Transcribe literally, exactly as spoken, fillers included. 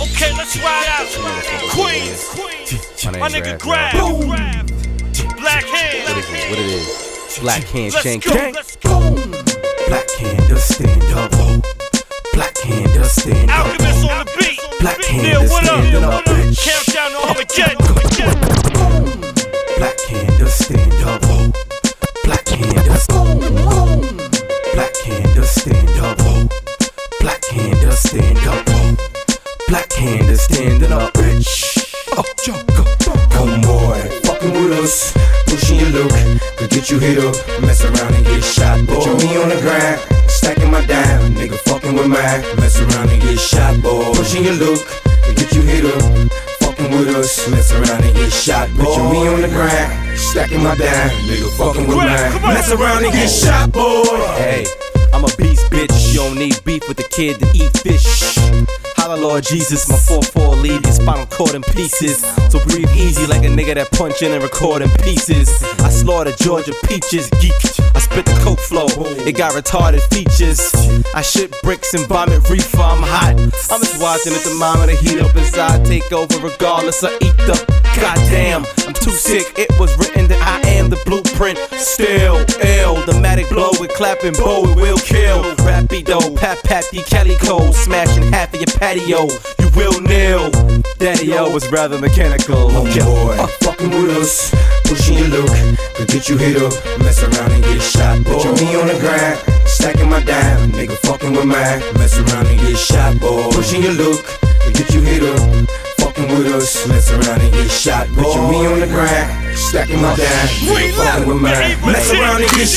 Okay, let's ride out. Queens, my nigga Grab. Black Hand. What is it? What it is? Black Hand Shank. Let's go. Black Hand does stand up. Black Hand does stand up. Alchemist on the beat. Black Hand Neil, does what stand up? up, bitch. Countdown to Armageddon. Black Hand does stand up. Black Hand does. Black Hand does stand up. Black Hand does stand up. Black Hand is standing up, bitch. Oh, go, come boy, fucking with us, pushing your look, could get you hit up, mess around and get shot, boy. Put me on the ground, stacking my dime, nigga fucking with mine, mess around and get shot, boy. Pushing your look, could get you hit up, fucking with us, mess around and get shot, boy. Put me on the ground, stacking my dime, nigga fucking with mine, mess around and get shot, boy. Hey, I'm a beast, bitch. You don't need beef with the kid to eat fish. Holla, Lord Jesus, my four four leave your spinal cord in pieces. So breathe easy like a nigga that punch in and record in pieces. I slaughter Georgia peaches, geek. I spit the coke flow, it got retarded features. I shit bricks and vomit reefer, I'm hot. I'm just watching the thermometer heat up inside, take over regardless of ether. Goddamn, I'm too sick, it was written that I am the blueprint. Still ill, the matic blow with clapping bow, it will kill. Rapido, pat pat the calico, smashing half of your patio, you will kneel. Daddy-o was rather mechanical. Oh boy, uh, fucking with us, pushing your look, could get you hit up, mess around and get shot, boy. Put me on the grind, stacking my dime, nigga fucking with mine, mess around and get shot, boy. Pushing your look, could get you hit up, fucking with us, mess around and get shot, boy. Put me on the grind, stacking my dime, nigga fucking with mine, mess around and get shot.